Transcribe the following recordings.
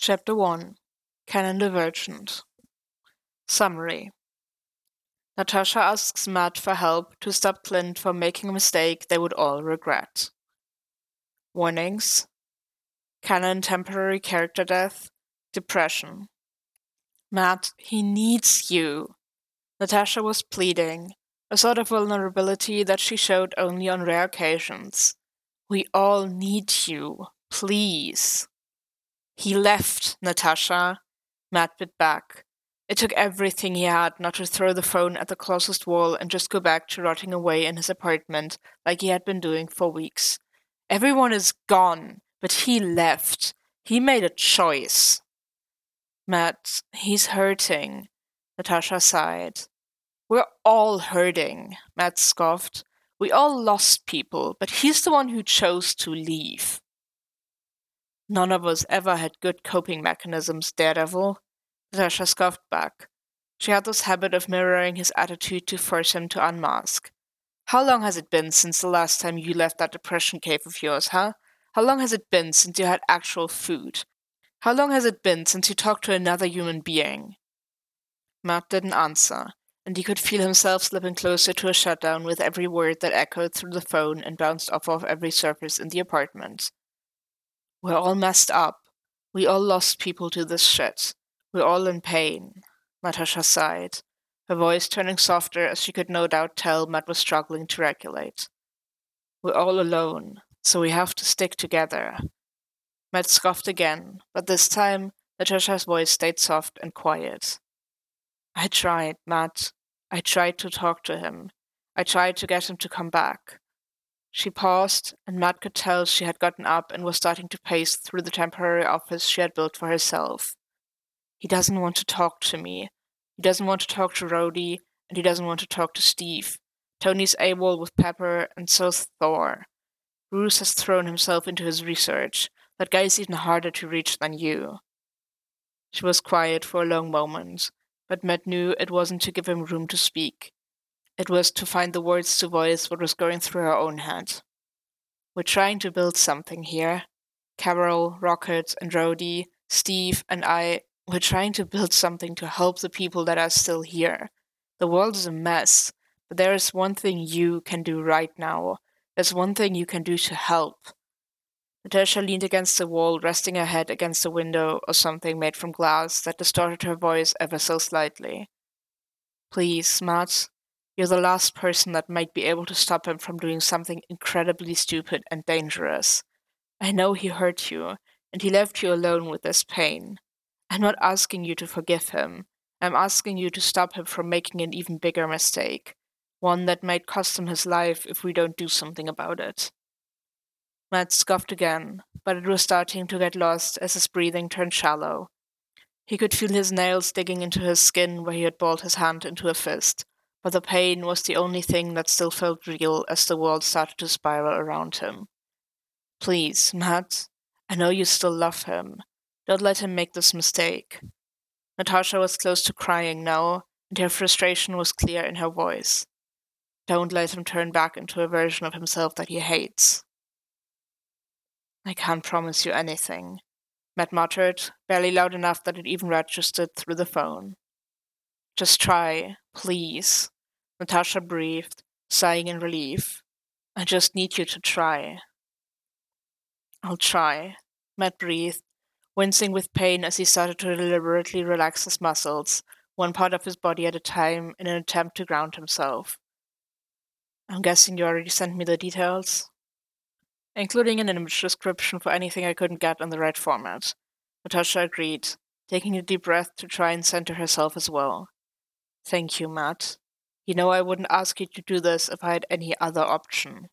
Chapter 1 Canon Divergent Summary Natasha asks Matt for help to stop Clint from making a mistake they would all regret. Warnings: Canon temporary character death, depression. Matt, he needs you. Natasha was pleading, a sort of vulnerability that she showed only on rare occasions. We all need you, please. He left, Natasha. Matt bit back. It took everything he had not to throw the phone at the closest wall and just go back to rotting away in his apartment like he had been doing for weeks. Everyone is gone, but he left. He made a choice. Matt, he's hurting, Natasha sighed. We're all hurting, Matt scoffed. We all lost people, but he's the one who chose to leave. None of us ever had good coping mechanisms, Daredevil. Natasha scoffed back. She had this habit of mirroring his attitude to force him to unmask. How long has it been since the last time you left that depression cave of yours, huh? How long has it been since you had actual food? How long has it been since you talked to another human being? Matt didn't answer, and he could feel himself slipping closer to a shutdown with every word that echoed through the phone and bounced off of every surface in the apartment. We're all messed up. We all lost people to this shit. We're all in pain, Natasha sighed, her voice turning softer as she could no doubt tell Matt was struggling to regulate. We're all alone, so we have to stick together. Matt scoffed again, but this time Natasha's voice stayed soft and quiet. I tried, Matt. I tried to talk to him. I tried to get him to come back. She paused, and Matt could tell she had gotten up and was starting to pace through the temporary office she had built for herself. He doesn't want to talk to me. He doesn't want to talk to Rhodey, and he doesn't want to talk to Steve. Tony's AWOL with Pepper, and so's Thor. Bruce has thrown himself into his research. That guy's even harder to reach than you. She was quiet for a long moment, but Matt knew it wasn't to give him room to speak. It was to find the words to voice what was going through her own head. We're trying to build something here. Carol, Rocket, and Rhodey, Steve, and we're trying to build something to help the people that are still here. The world is a mess, but there is one thing you can do right now. There's one thing you can do to help. Natasha leaned against the wall, resting her head against a window or something made from glass that distorted her voice ever so slightly. Please, Matt. You're the last person that might be able to stop him from doing something incredibly stupid and dangerous. I know he hurt you, and he left you alone with this pain. I'm not asking you to forgive him. I'm asking you to stop him from making an even bigger mistake, one that might cost him his life if we don't do something about it. Matt scoffed again, but it was starting to get lost as his breathing turned shallow. He could feel his nails digging into his skin where he had balled his hand into a fist, but the pain was the only thing that still felt real as the world started to spiral around him. Please, Matt, I know you still love him. Don't let him make this mistake. Natasha was close to crying now, and her frustration was clear in her voice. Don't let him turn back into a version of himself that he hates. I can't promise you anything, Matt muttered, barely loud enough that it even registered through the phone. Just try, please, Natasha breathed, sighing in relief. I just need you to try. I'll try, Matt breathed, wincing with pain as he started to deliberately relax his muscles, one part of his body at a time, in an attempt to ground himself. I'm guessing you already sent me the details? Including an image description for anything I couldn't get in the right format. Natasha agreed, taking a deep breath to try and center herself as well. Thank you, Matt. You know I wouldn't ask you to do this if I had any other option.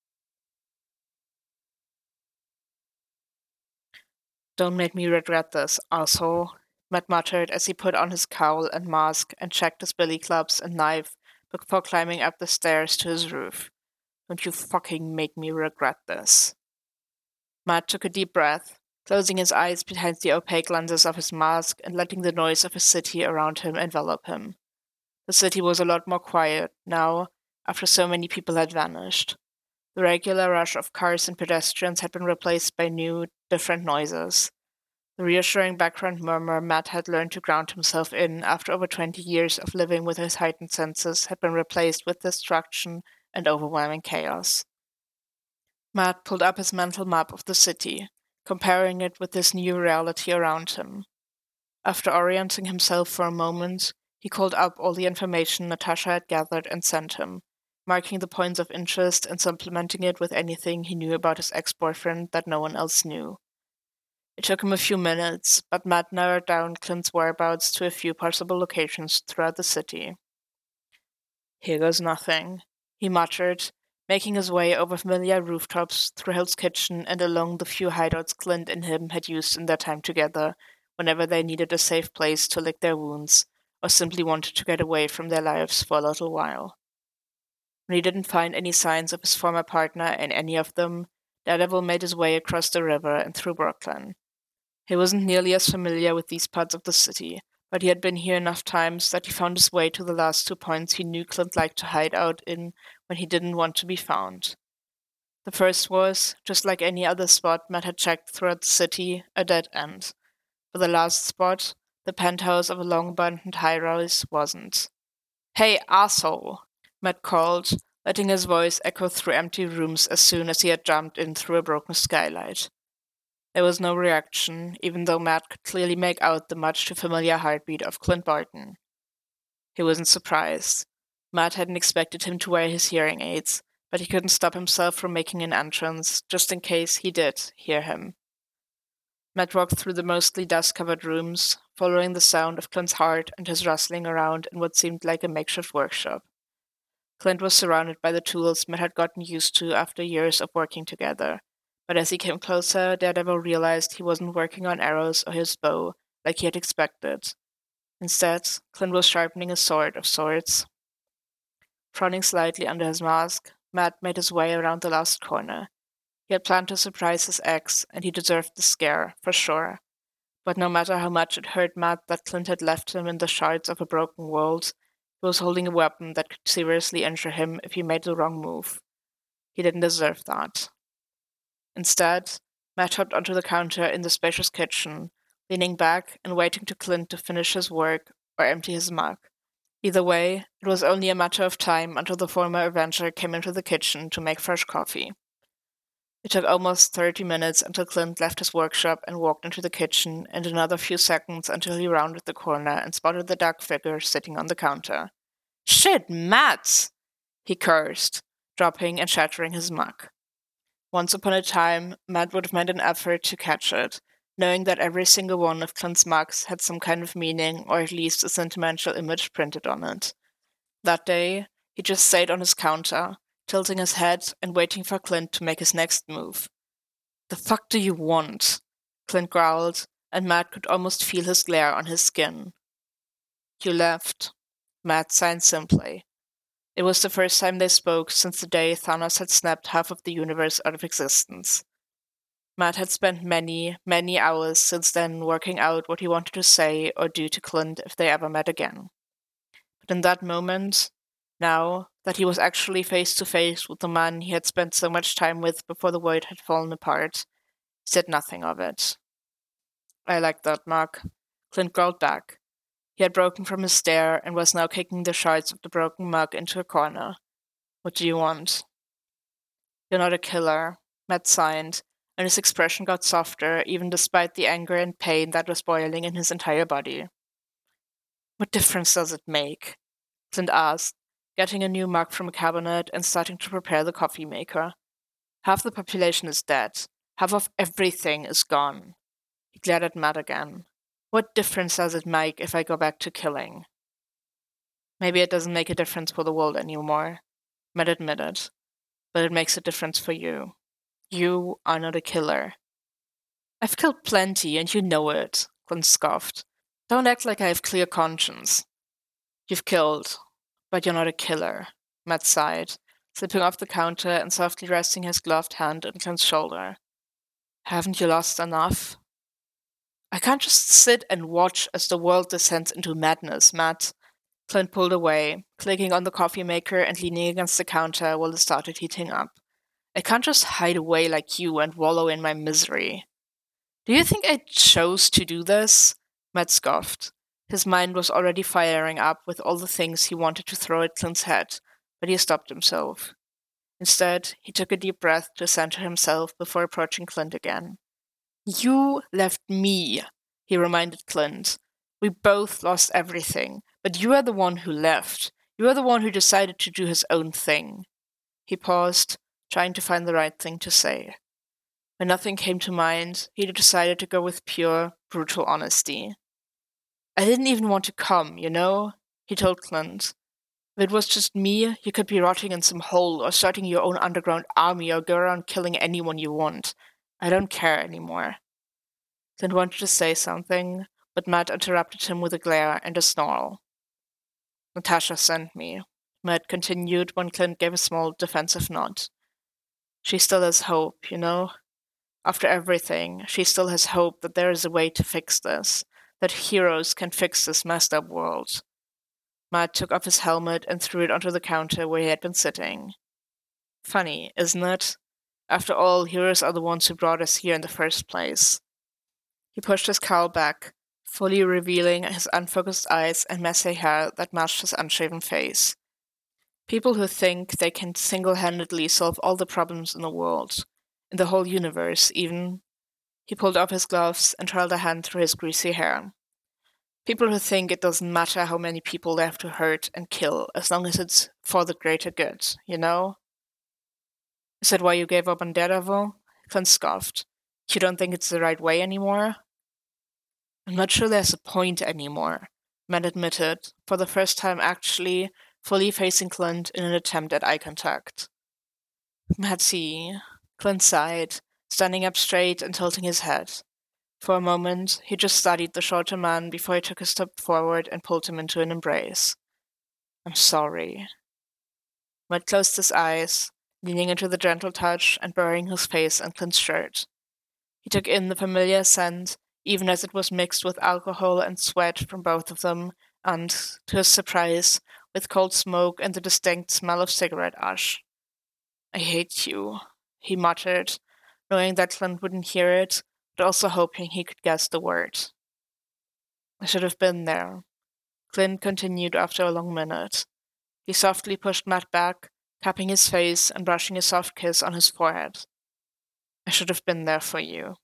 Don't make me regret this, asshole, Matt muttered as he put on his cowl and mask and checked his billy clubs and knife before climbing up the stairs to his roof. Don't you fucking make me regret this. Matt took a deep breath, closing his eyes behind the opaque lenses of his mask and letting the noise of his city around him envelop him. The city was a lot more quiet now, after so many people had vanished. The regular rush of cars and pedestrians had been replaced by new, different noises. The reassuring background murmur Matt had learned to ground himself in after over 20 years of living with his heightened senses had been replaced with destruction and overwhelming chaos. Matt pulled up his mental map of the city, comparing it with this new reality around him. After orienting himself for a moment, he called up all the information Natasha had gathered and sent him, marking the points of interest and supplementing it with anything he knew about his ex-boyfriend that no one else knew. It took him a few minutes, but Matt narrowed down Clint's whereabouts to a few possible locations throughout the city. Here goes nothing, he muttered, making his way over familiar rooftops, through Hell's Kitchen, and along the few hideouts Clint and him had used in their time together, whenever they needed a safe place to lick their wounds, or simply wanted to get away from their lives for a little while. When he didn't find any signs of his former partner in any of them, Daredevil made his way across the river and through Brooklyn. He wasn't nearly as familiar with these parts of the city, but he had been here enough times that he found his way to the last 2 points he knew Clint liked to hide out in when he didn't want to be found. The first was, just like any other spot Matt had checked throughout the city, a dead end. But the last spot, the penthouse of a long-abandoned high-rise, wasn't. "Hey, asshole!" Matt called, letting his voice echo through empty rooms as soon as he had jumped in through a broken skylight. There was no reaction, even though Matt could clearly make out the much too familiar heartbeat of Clint Barton. He wasn't surprised. Matt hadn't expected him to wear his hearing aids, but he couldn't stop himself from making an entrance, just in case he did hear him. Matt walked through the mostly dust-covered rooms, following the sound of Clint's heart and his rustling around in what seemed like a makeshift workshop. Clint was surrounded by the tools Matt had gotten used to after years of working together. But as he came closer, Daredevil realized he wasn't working on arrows or his bow like he had expected. Instead, Clint was sharpening a sword of sorts. Frowning slightly under his mask, Matt made his way around the last corner. He had planned to surprise his ex, and he deserved the scare, for sure. But no matter how much it hurt Matt that Clint had left him in the shards of a broken world, he was holding a weapon that could seriously injure him if he made the wrong move. He didn't deserve that. Instead, Matt hopped onto the counter in the spacious kitchen, leaning back and waiting to Clint to finish his work or empty his mug. Either way, it was only a matter of time until the former Avenger came into the kitchen to make fresh coffee. It took almost 30 minutes until Clint left his workshop and walked into the kitchen, and another few seconds until he rounded the corner and spotted the dark figure sitting on the counter. "Shit, Matt!" he cursed, dropping and shattering his mug. Once upon a time, Matt would have made an effort to catch it, knowing that every single one of Clint's mugs had some kind of meaning or at least a sentimental image printed on it. That day, he just stayed on his counter, tilting his head and waiting for Clint to make his next move. "The fuck do you want?" Clint growled, and Matt could almost feel his glare on his skin. "You left," Matt signed simply. It was the first time they spoke since the day Thanos had snapped half of the universe out of existence. Matt had spent many, many hours since then working out what he wanted to say or do to Clint if they ever met again. But in that moment, now that he was actually face to face with the man he had spent so much time with before the world had fallen apart, he said nothing of it. "I like that, Mark," Clint growled back. He had broken from his stare and was now kicking the shards of the broken mug into a corner. "What do you want?" "You're not a killer," Matt signed, and his expression got softer even despite the anger and pain that was boiling in his entire body. "What difference does it make?" Clint asked, getting a new mug from a cabinet and starting to prepare the coffee maker. "Half the population is dead. Half of everything is gone." He glared at Matt again. "What difference does it make if I go back to killing?" "Maybe it doesn't make a difference for the world anymore," Matt admitted, "but it makes a difference for you. You are not a killer." "I've killed plenty, and you know it," Clint scoffed. "Don't act like I have clear conscience." "You've killed, but you're not a killer," Matt sighed, slipping off the counter and softly resting his gloved hand on Clint's shoulder. "Haven't you lost enough?" "I can't just sit and watch as the world descends into madness, Matt." Clint pulled away, clicking on the coffee maker and leaning against the counter while it started heating up. "I can't just hide away like you and wallow in my misery." Do you think I chose to do this? Matt scoffed. His mind was already firing up with all the things he wanted to throw at Clint's head, but he stopped himself. Instead, he took a deep breath to center himself before approaching Clint again. You left me, he reminded Clint. We both lost everything, but you are the one who left. You are the one who decided to do his own thing. He paused, trying to find the right thing to say. When nothing came to mind, he decided to go with pure, brutal honesty. I didn't even want to come, you know, he told Clint. If it was just me, you could be rotting in some hole or starting your own underground army or go around killing anyone you want. I don't care anymore. Clint wanted to say something, but Matt interrupted him with a glare and a snarl. Natasha sent me, Matt continued when Clint gave a small defensive nod. She still has hope, you know? After everything, she still has hope that there is a way to fix this, that heroes can fix this messed up world. Matt took off his helmet and threw it onto the counter where he had been sitting. Funny, isn't it? After all, heroes are the ones who brought us here in the first place. He pushed his cowl back, fully revealing his unfocused eyes and messy hair that matched his unshaven face. People who think they can single-handedly solve all the problems in the world, in the whole universe even. He pulled off his gloves and trailed a hand through his greasy hair. People who think it doesn't matter how many people they have to hurt and kill as long as it's for the greater good, you know? Is that why you gave up on Daredevil? Clint scoffed. You don't think it's the right way anymore? I'm not sure there's a point anymore, Matt admitted, for the first time actually fully facing Clint in an attempt at eye contact. Matty, Clint sighed, standing up straight and tilting his head. For a moment, he just studied the shorter man before he took a step forward and pulled him into an embrace. I'm sorry. Matt closed his eyes, leaning into the gentle touch and burying his face in Clint's shirt. He took in the familiar scent, even as it was mixed with alcohol and sweat from both of them, and, to his surprise, with cold smoke and the distinct smell of cigarette ash. I hate you, he muttered, knowing that Clint wouldn't hear it, but also hoping he could guess the word. I should have been there, Clint continued after a long minute. He softly pushed Matt back, cupping his face and brushing a soft kiss on his forehead. I should have been there for you.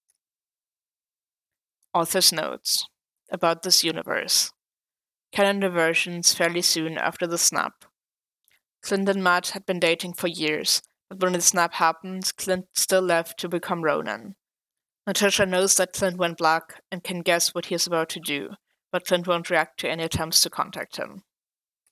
Author's notes about this universe. Calendar versions fairly soon after the snap. Clint and Matt had been dating for years, but when the snap happened, Clint still left to become Ronin. Natasha knows that Clint went black and can guess what he is about to do, but Clint won't react to any attempts to contact him.